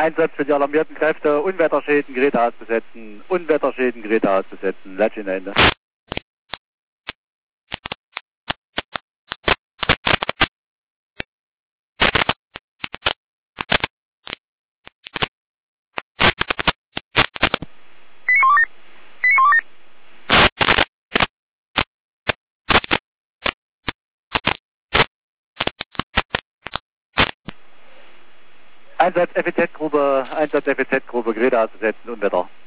Einsatz für die alarmierten Kräfte, Unwetterschäden, Geräte auszusetzen, Unwetterschäden, Geräte auszusetzen. Latschen Ende. Einsatz FEZ-Gruppe, Geräte auszusetzen, Unwetter.